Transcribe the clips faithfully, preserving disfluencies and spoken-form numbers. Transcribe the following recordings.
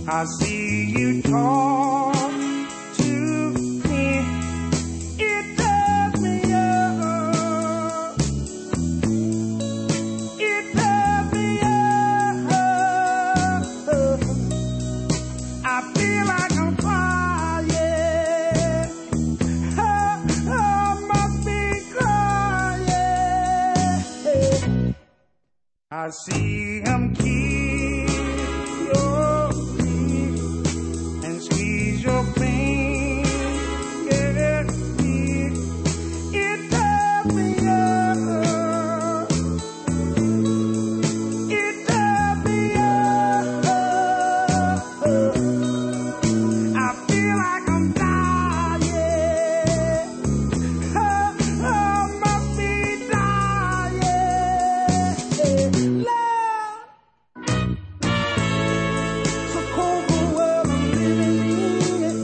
I see you talk to me. It does me up. It does me up. I feel like I'm crying. I, I must be crying. I see him kiss your feet and squeeze your fingers. It does me up. It does me up. I feel like I'm dying. I, I must be dying. Love, so cold the world I'm living in.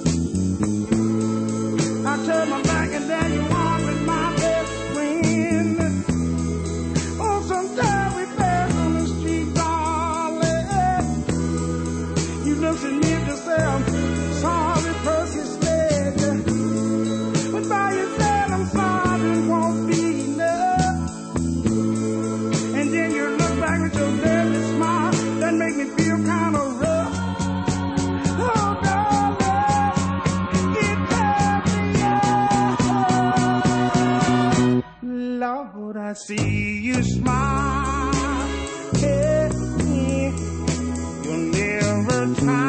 I turn my back and then you are with my best friend. Oh, sometimes we pass on the street, darling. You look at me to say I'm sorry, persistent. But by your side I'm sorry, it won't be enough. And then you look back with your dirty smile that make me feel kind of rough. Oh, darling, it tears me up. Lord, I see you smile at me. You'll never try.